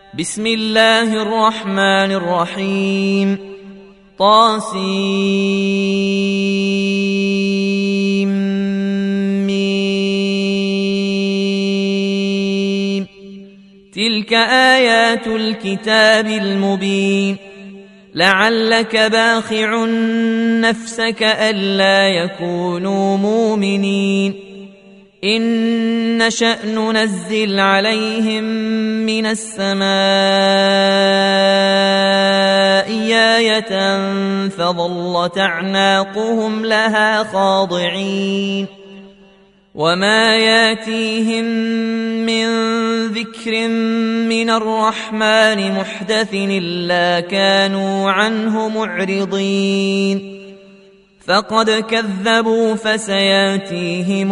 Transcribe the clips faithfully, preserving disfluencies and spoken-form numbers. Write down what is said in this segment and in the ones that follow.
بسم الله الرحمن الرحيم. طاسيم ميم. تلك آيات الكتاب المبين. لعلك باخع نفسك ألا يكونوا مؤمنين إن نشأ ننزل عليهم من السماء آية فظلت أعناقهم لها خاضعين وما ياتيهم من ذكر من الرحمن محدث إلا كانوا عنه معرضين فقد كذبوا فسياتيهم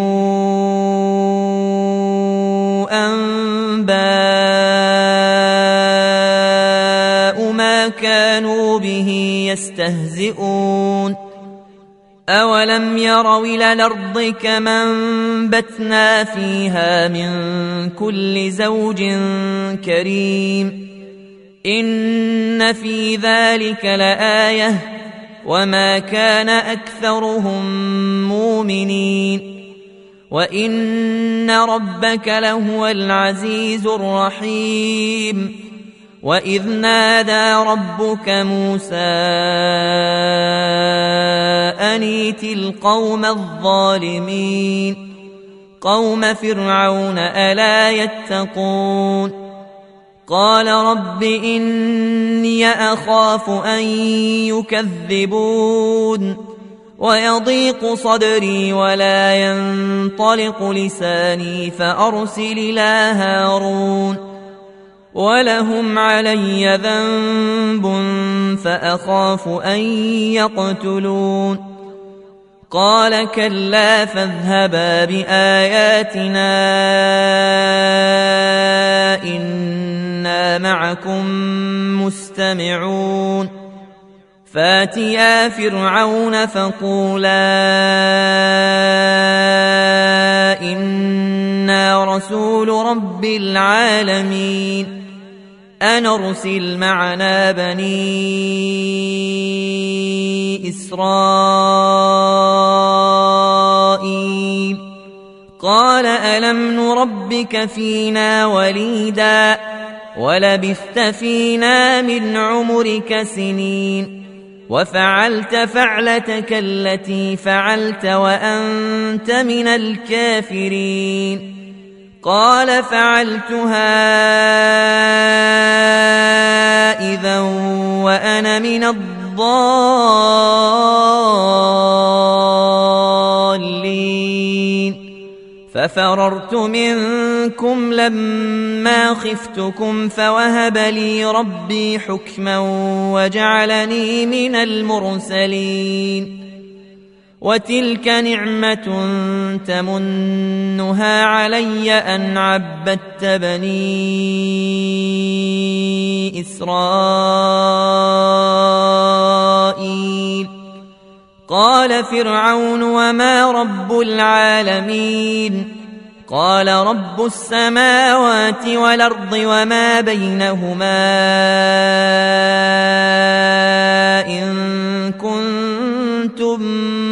أنباء ما كانوا به يستهزئون أولم يروا إلى الأرض كما أنبتنا فيها من كل زوج كريم إن في ذلك لآية وما كان أكثرهم مؤمنين وإن ربك لهو العزيز الرحيم وإذ نادى ربك موسى أن ائت القوم الظالمين قوم فرعون ألا يتقون قال رب إني أخاف أن يكذبون ويضيق صدري ولا ينطلق لساني فأرسل إلى هارون ولهم علي ذنب فأخاف أن يقتلون قال كلا فاذهبا بآياتنا إنا معكم مستمعون فاتيا فرعون فقولا إنا رسول رب العالمين أن أرسل معنا بني إسرائيل قال ألم نربك فينا وليدا ولبثت فينا من عمرك سنين وفعلت فعلتك التي فعلت وأنت من الكافرين قال فعلتها إذا وأنا من الضالين ففررت منكم لما خفتكم فوهب لي ربي حكما وجعلني من المرسلين وتلك نعمة تمنها علي أن عبدت بني إسرائيل قال فرعون وما رب العالمين قال رب السماوات والأرض وما بينهما إن كنتم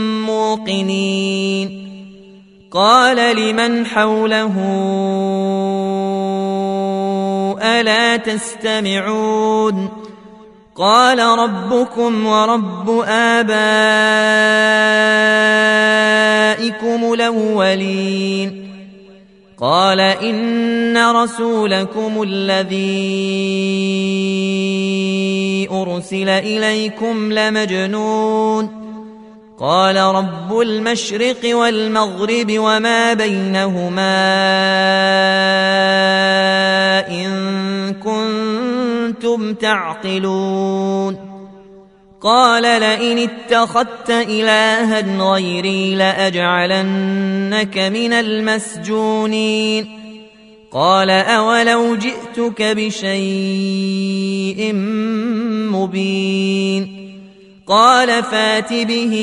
موقنين قال لمن حوله ألا تستمعون قال ربكم ورب آبائكم الأولين قال إن رسولكم الذي أرسل إليكم لمجنون قال رب المشرق والمغرب وما بينهما إن كنتم تعقلون قال لئن اتخذت إلها غيري لأجعلنك من المسجونين قال أولو جئتك بشيء مبين قال فات به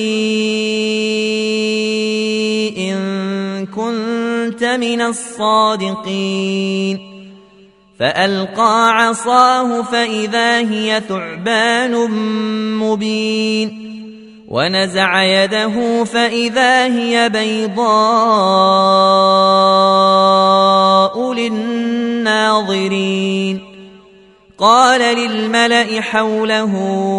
إن كنت من الصادقين فألقى عصاه فإذا هي ثعبان مبين ونزع يده فإذا هي بيضاء للناظرين قال للملأ حوله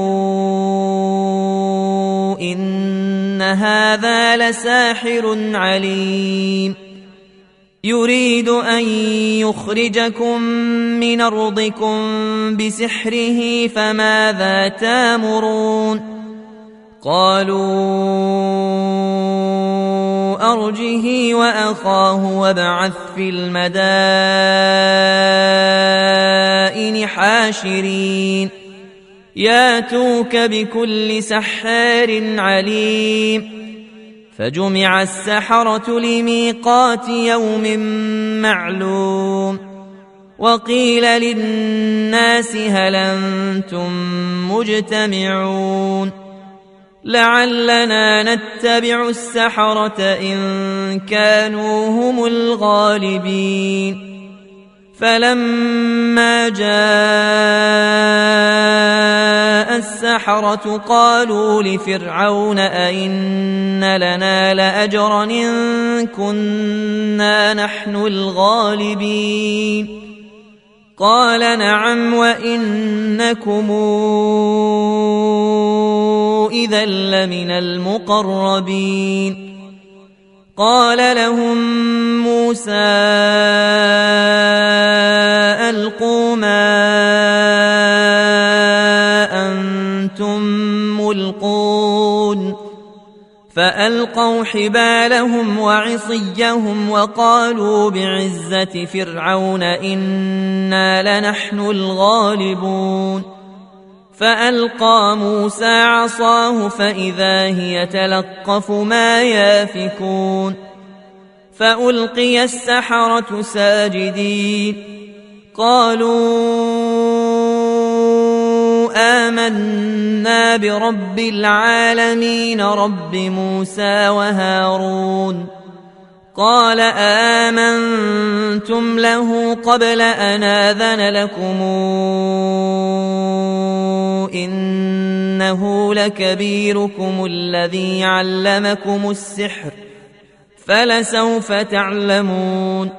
إن هذا لساحر عليم يريد أن يخرجكم من أرضكم بسحره فماذا تامرون قالوا أرجه وأخاه وابعث في المدائن حاشرين ياتوك بكل سحار عليم فجمع السحرة لميقات يوم معلوم وقيل للناس هل أنتم مجتمعون لعلنا نتبع السحرة إن كانوا هم الغالبين فلما جاء السحرة قالوا لفرعون أئن لنا لأجرا إن كنا نحن الغالبين قال نعم وإنكم إذا لمن المقربين قال لهم موسى ألقوا ما أنتم ملقون فألقوا حبالهم وعصيهم وقالوا بعزة فرعون إنا لنحن الغالبون فألقى موسى عصاه فإذا هي تلقف ما يافكون فألقي السحرة ساجدين قالوا آمنا برب العالمين رب موسى وهارون قال آمنتم له قبل أن آذن لكم إنه لكبيركم الذي علمكم السحر فلسوف تعلمون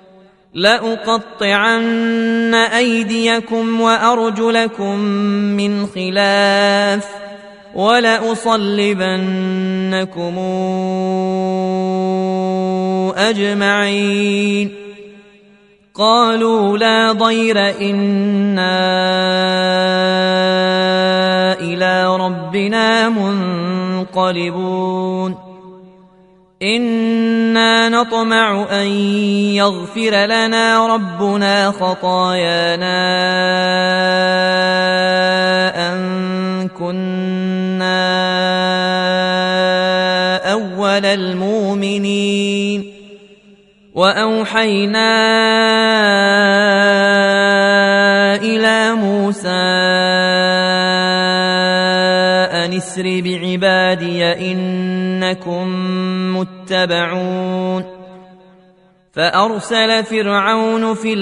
لأقطعن أيديكم وأرجلكم من خلاف ولأصلبنكم أجمعين قالوا لا ضير إنا إلى ربنا منقلبون إنا نطمع أن يغفر لنا ربنا خطايانا أن كنا أول المؤمنين وأوحينا إلى موسى أن اسر بعبادي إنكم متبعون فأرسل فرعون في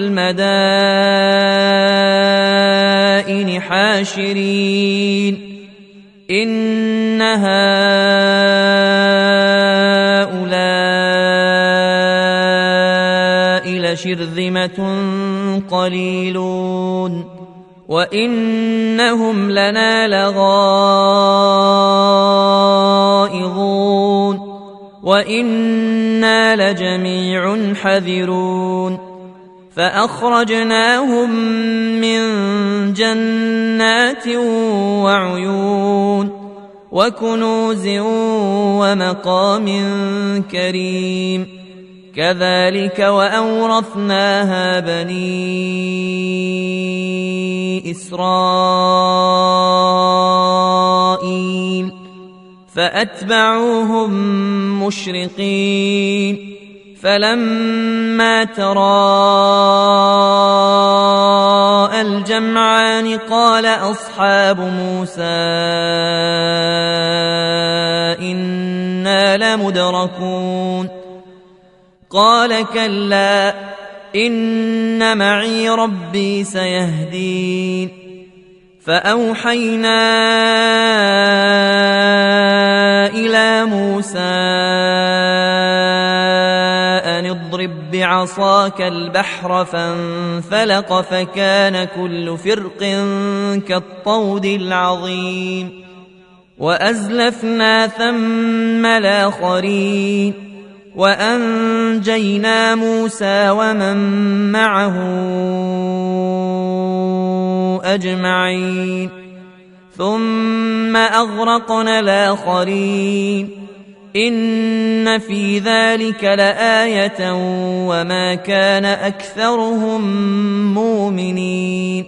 المدائن حاشرين إن هؤلاء لشرذمة قليلون وإنهم لنا لغائظون وإنا لجميع حذرون فأخرجناهم من جنات وعيون وكنوز ومقام كريم كذلك وأورثناها بني إسرائيل فأتبعوهم مشرقين فلما تراءى الجمعان قال أصحاب موسى إنا لمدركون قال كلا إن معي ربي سيهدين فأوحينا إلى موسى أن اضرب بعصاك البحر فانفلق فكان كل فرق كالطود العظيم وأزلفنا ثم الآخرين وأنجينا موسى ومن معه أجمعين ثم أغرقنا الآخرين إن في ذلك لآية وما كان أكثرهم مؤمنين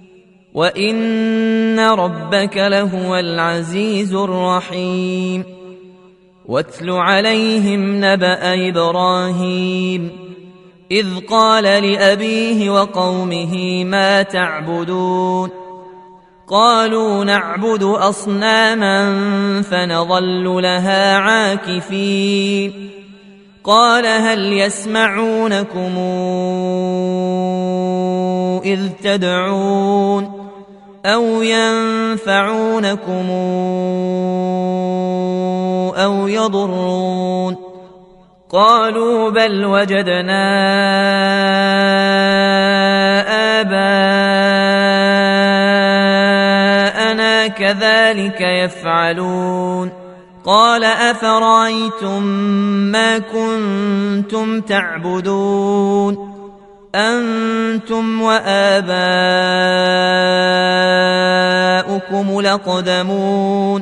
وإن ربك لهو العزيز الرحيم واتل عليهم نبأ إبراهيم إذ قال لأبيه وقومه ما تعبدون قالوا نعبد أصناما فنظل لها عاكفين قال هل يسمعونكم إذ تدعون أو ينفعونكم أو يضرون قالوا بل وجدنا آباءنا كذلك يفعلون قال أفرأيتم ما كنتم تعبدون أنتم وآباؤكم الأقدمون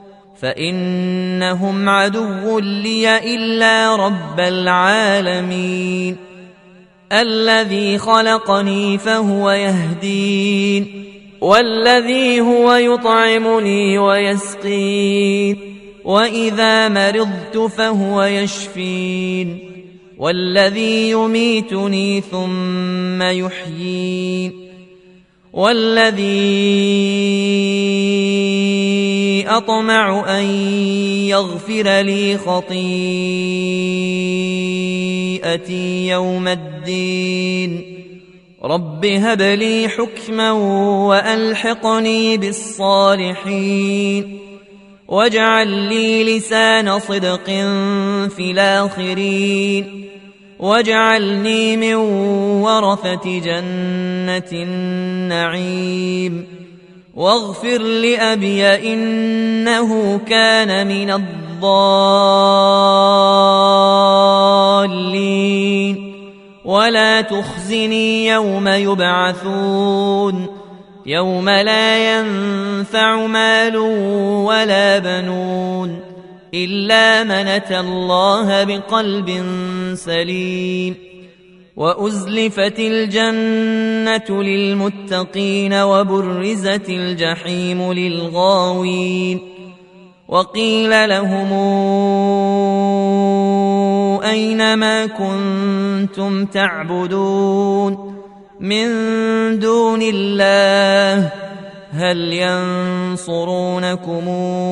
فإنهم عدو لي إلا رب العالمين الذي خلقني فهو يهدين والذي هو يطعمني ويسقين وإذا مرضت فهو يشفين والذي يميتني ثم يحيين والذي أطمع أن يغفر لي خطيئتي يوم الدين رب هب لي حكما وألحقني بالصالحين واجعل لي لسان صدق في الآخرين واجعلني من ورثة جنة النعيم واغفر لأبي إنه كان من الضالين ولا تخزني يوم يبعثون يوم لا ينفع مال ولا بنون إلا من أتى الله بقلب سليم وأزلفت الجنة للمتقين وبرزت الجحيم للغاوين وقيل لهم أين ما كنتم تعبدون من دون الله هل ينصرونكم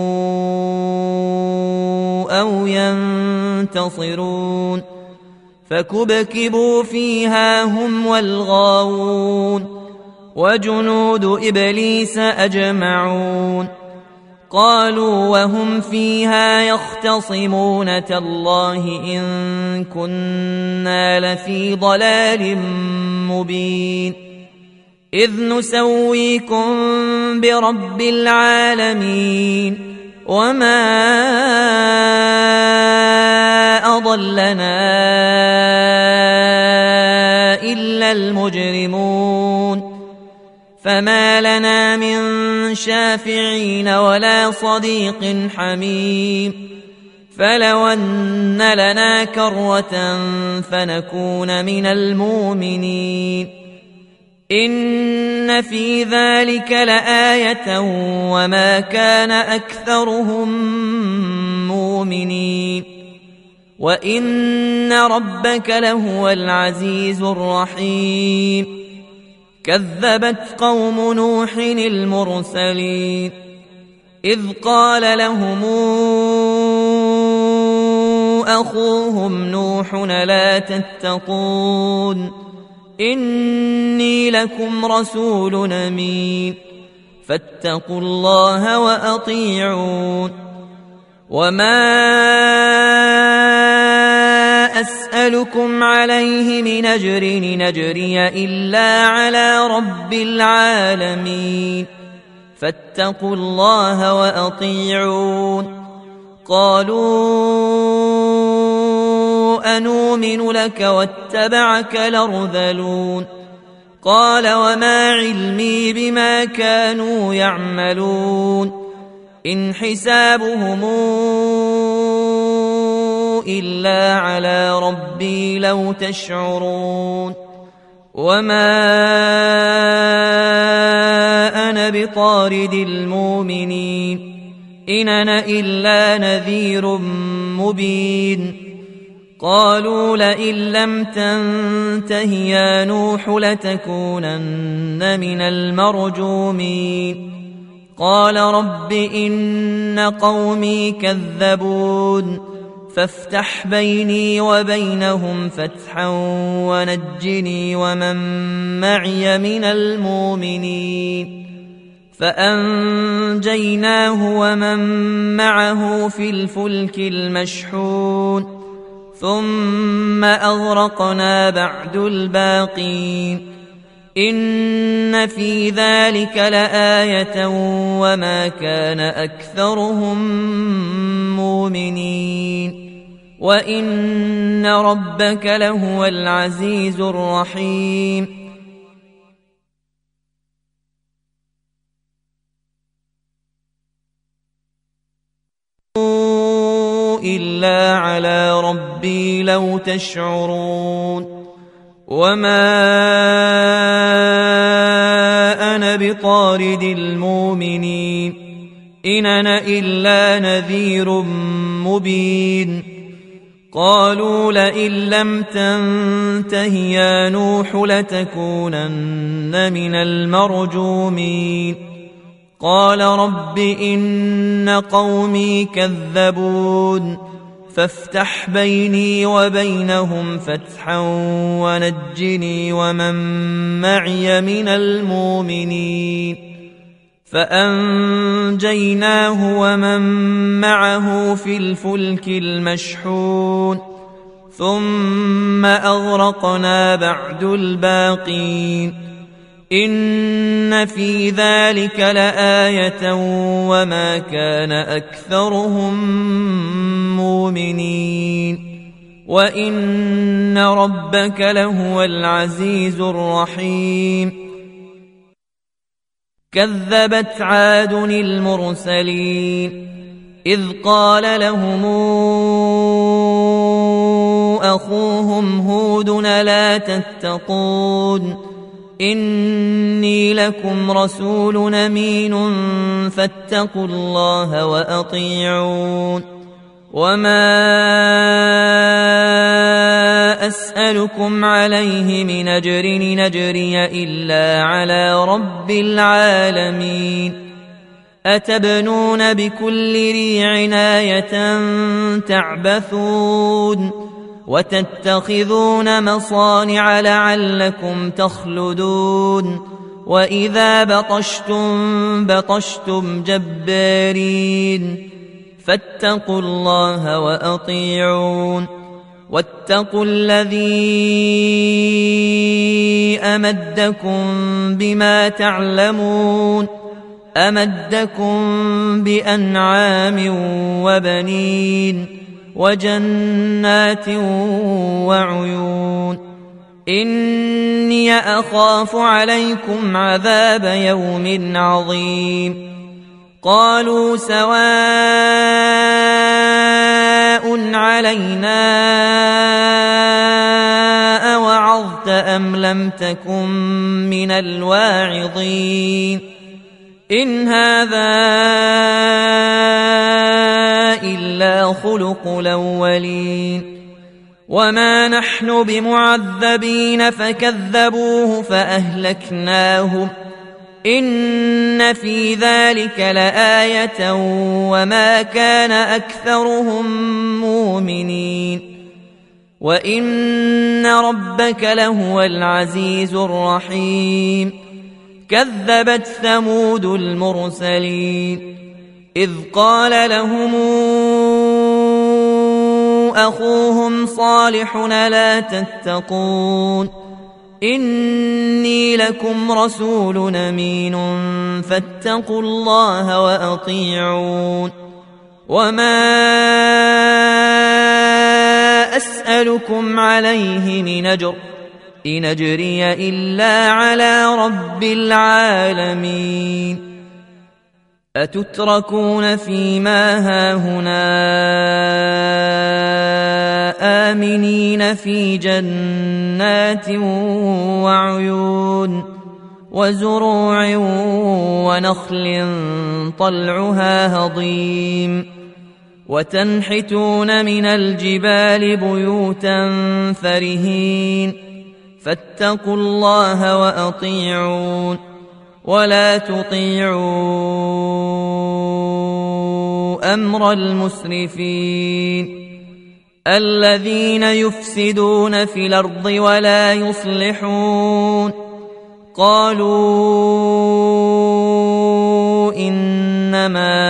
أو ينتصرون فكبكبوا فيها هم والغاوون وجنود إبليس أجمعون قالوا وهم فيها يختصمون تالله إن كنا لفي ضلال مبين إذ نسويكم برب العالمين وما أضلنا إلا المجرمون فما لنا من شافعين ولا صديق حميم فلو أن لنا كرة فنكون من المؤمنين إن في ذلك لآية وما كان أكثرهم مؤمنين وإن ربك لهو العزيز الرحيم كذبت قوم نوح المرسلين إذ قال لهم أخوهم نوح لا تتقون إني لكم رسول أمين فاتقوا الله وأطيعون وما أسألكم عليه من أجر نجري إلا على رب العالمين فاتقوا الله وأطيعون قالوا أنؤمن لك واتبعك الأرذلون قال وما علمي بما كانوا يعملون إن حسابهم إلا على ربي لو تشعرون وما أنا بطارد المؤمنين إن أنا إلا نذير مبين قالوا لئن لم تنته يا نوح لتكونن من المرجومين قال رب إن قومي كذبون فافتح بيني وبينهم فتحا ونجني ومن معي من المؤمنين فأنجيناه ومن معه في الفلك المشحون ثم أغرقنا بعد الباقين إن في ذلك لآية وما كان أكثرهم مؤمنين وإن ربك لهو العزيز الرحيم إلا على ربي لو تشعرون وما أنا بطارد المؤمنين إن أنا إلا نذير مبين قالوا لئن لم تنته يا نوح لتكونن من المرجومين قال رب إن قومي كذبون فافتح بيني وبينهم فتحا ونجني ومن معي من المؤمنين فأنجيناه ومن معه في الفلك المشحون ثم أغرقنا بعد الباقين إن في ذلك لآية وما كان أكثرهم مؤمنين وإن ربك لهو العزيز الرحيم كذبت عاد المرسلين إذ قال لهم أخوهم هود لا تتقون إني لكم رسول أمين فاتقوا الله وأطيعون وما أسألكم عليه من أجر نجري إلا على رب العالمين أتبنون بكل ريع آية تعبثون وتتخذون مصانع لعلكم تخلدون وإذا بطشتم بطشتم جبارين فاتقوا الله وأطيعون واتقوا الذي أمدكم بما تعلمون أمدكم بأنعام وبنين وجنات وعيون إني أخاف عليكم عذاب يوم عظيم قالوا سواء علينا أوعظت أم لم تكن من الواعظين إن هذا إلا خلق الأولين وما نحن بمعذبين فكذبوه فأهلكناهم إن في ذلك لآية وما كان أكثرهم مؤمنين وإن ربك لهو العزيز الرحيم كذبت ثمود المرسلين إذ قال لهم أخوهم صالح لا تتقون إني لكم رسول أمين فاتقوا الله وأطيعون وما أسألكم عليه من أجر إن أجري إلا على رب العالمين أتتركون فيما هاهنا آمنين في جنات وعيون وزروع ونخل طلعها هضيم وتنحتون من الجبال بيوتا فرهين فاتقوا الله وأطيعون ولا تطيعوا أمر المسرفين الذين يفسدون في الأرض ولا يصلحون قالوا إنما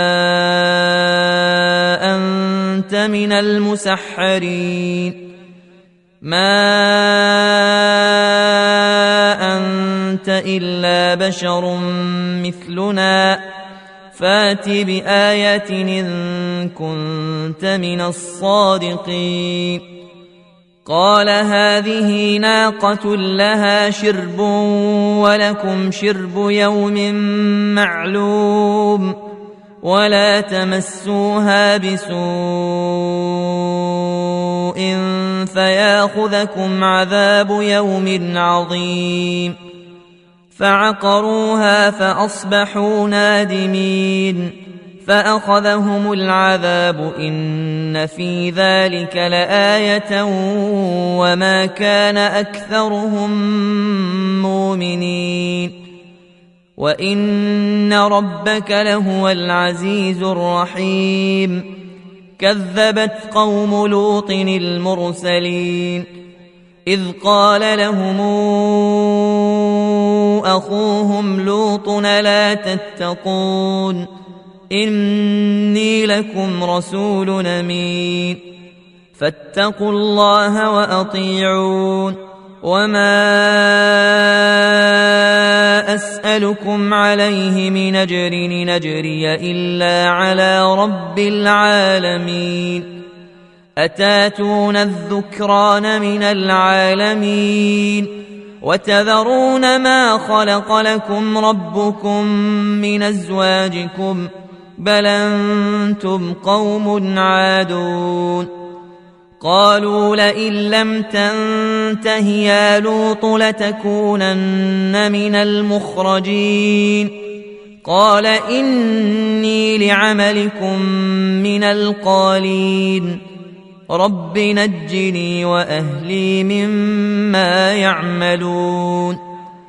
أنت من المسحرين ما أنت إلا بشر مثلنا فات بآية إن كنت من الصادقين قال هذه ناقة لها شرب ولكم شرب يوم معلوم ولا تمسوها بسوء فياخذكم عذاب يوم عظيم فعقروها فأصبحوا نادمين فأخذهم العذاب إن في ذلك لآية وما كان أكثرهم مؤمنين وإن ربك لهو العزيز الرحيم كذبت قوم لوط المرسلين إذ قال لهم أخوهم لوط لا تتقون إني لكم رسول أمين فاتقوا الله وأطيعون وما أسألكم عليه من أجر إن أجري إلا على رب العالمين أتاتون الذكران من العالمين وتذرون ما خلق لكم ربكم من أزواجكم بل أنتم قوم عادون قالوا لئن لم تنته يا لوط لتكونن من المخرجين قال إني لعملكم من القالين رب نجني وأهلي مما يعملون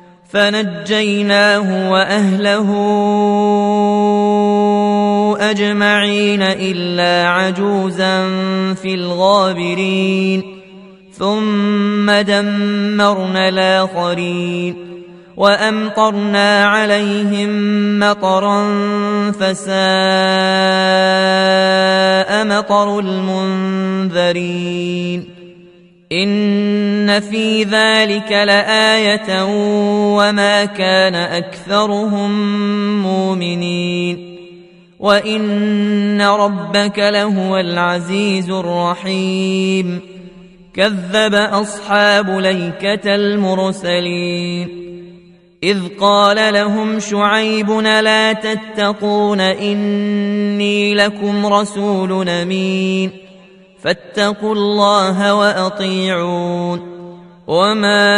فنجيناه وأهله أجمعين إلا عجوزا في الغابرين ثم دمرنا الآخرين وأمطرنا عليهم مطرا فساء مطر المنذرين إن في ذلك لآية وما كان أكثرهم مؤمنين وإن ربك لهو العزيز الرحيم كذب أصحاب ليكة المرسلين إذ قال لهم شعيب لا تتقون إني لكم رسول أمين فاتقوا الله وأطيعون وما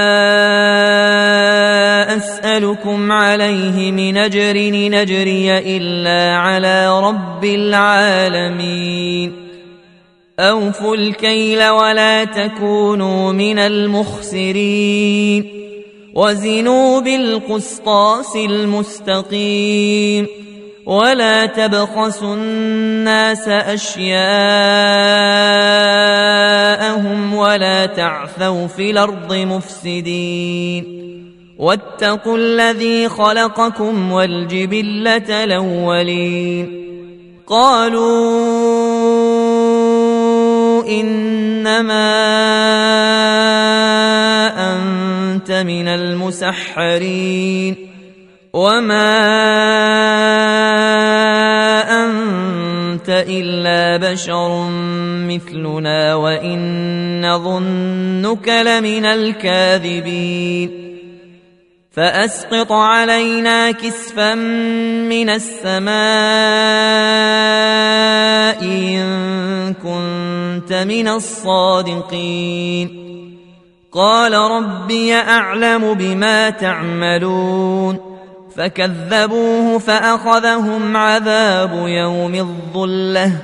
أسألكم عليه من أجر إن أجري إلا على رب العالمين أوفوا الكيل ولا تكونوا من المخسرين وزنوا بالقسطاس المستقيم ولا تبخسوا الناس أشياءهم ولا تعثوا في الأرض مفسدين واتقوا الذي خلقكم والجبلة الأولين قالوا إنما أنت من المسحرين وما أنت إلا بشر مثلنا وإن نظنك لمن الكاذبين فأسقط علينا كسفا من السماء إن كنت من الصادقين قال ربي أعلم بما تعملون فكذبوه فأخذهم عذاب يوم الظلة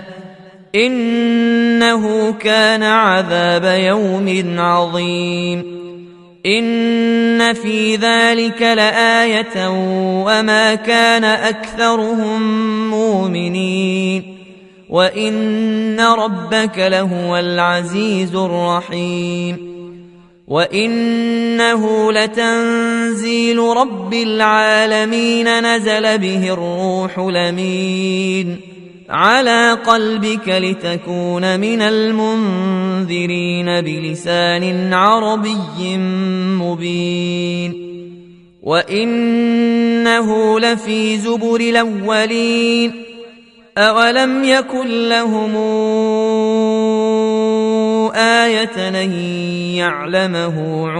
إنه كان عذاب يوم عظيم إن في ذلك لآية وما كان أكثرهم مؤمنين وإن ربك لهو العزيز الرحيم وإنه لتنزيل رب العالمين نزل به الروح الأمين على قلبك لتكون من المنذرين بلسان عربي مبين وإنه لفي زبر الأولين أولم يكن لهم آية أن يعلمه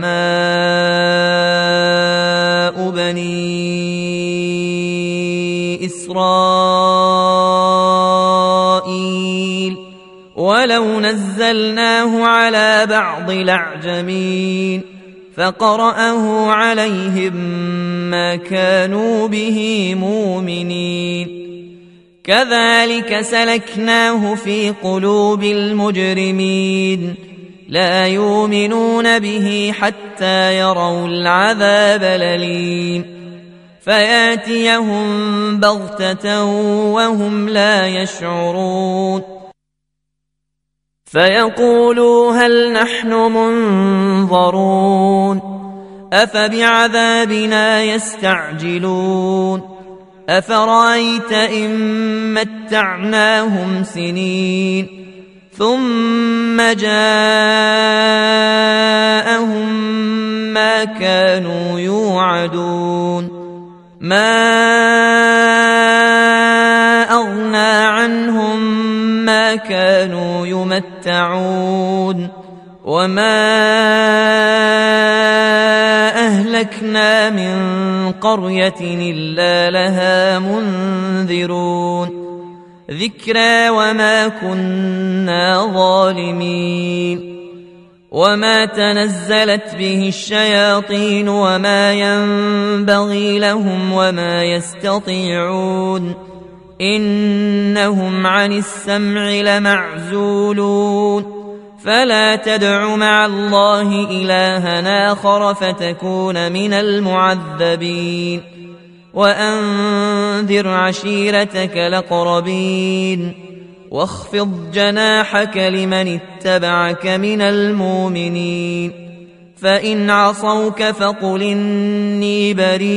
علماء بني إسرائيل ولو نزلناه على بعض الأعجمين فقرأه عليهم ما كانوا به مؤمنين كذلك سلكناه في قلوب المجرمين لا يؤمنون به حتى يروا العذاب الأليم فياتيهم بغتة وهم لا يشعرون فيقولوا هل نحن منظرون أفبعذابنا يستعجلون أفرأيت إن متعناهم سنين ثم جاءهم ما كانوا يوعدون ما أغنى عنهم ما كانوا يمتعون وما أهلكنا من قرية إلا لها منذرون ذكرى وما كنا ظالمين وما تنزلت به الشياطين وما ينبغي لهم وما يستطيعون إنهم عن السمع لمعزولون فلا تدع مع الله إلها آخر فتكون من المعذبين وأنذر عشيرتك الأقربين واخفض جناحك لمن اتبعك من المؤمنين فإن عصوك فقل إني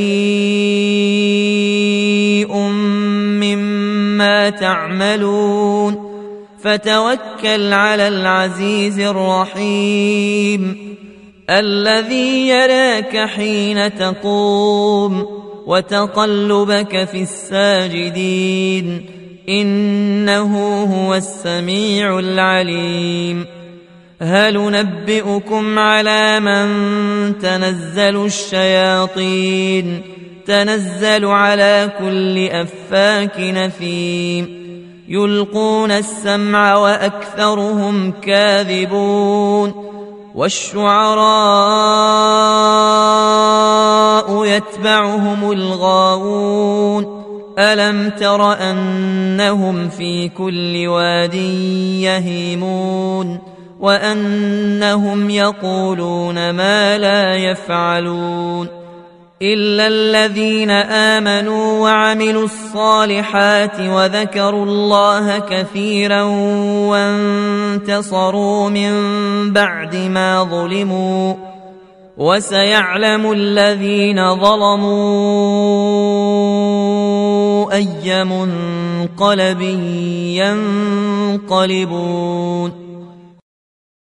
بريء مما تعملون فتوكل على العزيز الرحيم الذي يراك حين تقوم وتقلبك في الساجدين إنه هو السميع العليم هل ننبئكم على من تنزل الشياطين تنزل على كل أفاك نثيم يلقون السمع وأكثرهم كاذبون والشعراء يتبعهم الغاوون ألم تر أنهم في كل واد يهيمون وأنهم يقولون ما لا يفعلون إلا الذين آمنوا وعملوا الصالحات وذكروا الله كثيرا وانتصروا من بعد ما ظلموا وسيعلم الذين ظلموا أي منقلب ينقلبون